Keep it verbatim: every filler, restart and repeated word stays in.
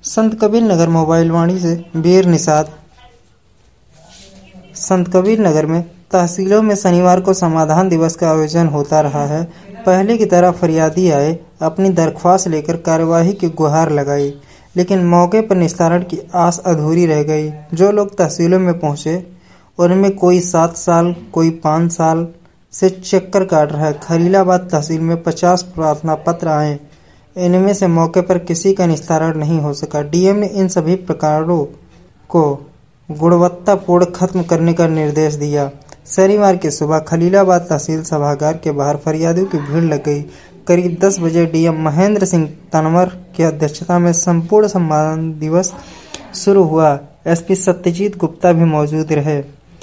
संत Kabir Nagar mobile वाणी से वीर निषाद। संत कबीर नगर में तहसीलों में शनिवार को समाधान दिवस का आयोजन होता रहा है। पहले की तरह फरियादी आए, अपनी दरख्वास्त लेकर कार्यवाही की गुहार लगाई, लेकिन मौके पर निस्तारण की आस अधूरी रह गई। जो लोग तहसीलों में पहुंचे उनमें कोई सात साल कोई पाँच साल से चक्कर काट रहा है। खलीलाबाद तहसील में पचास प्रार्थना पत्र आए, इनमें से मौके पर किसी का निस्तारण नहीं हो सका। डीएम ने इन सभी प्रकारों को गुणवत्तापूर्ण खत्म करने का निर्देश दिया। शनिवार की सुबह खलीलाबाद तहसील सभागार के बाहर फरियादियों की भीड़ लग गई। करीब दस बजे डीएम महेंद्र सिंह तंवर की अध्यक्षता में संपूर्ण सम्मान दिवस शुरू हुआ। एसपी सत्यजीत गुप्ता भी मौजूद रहे।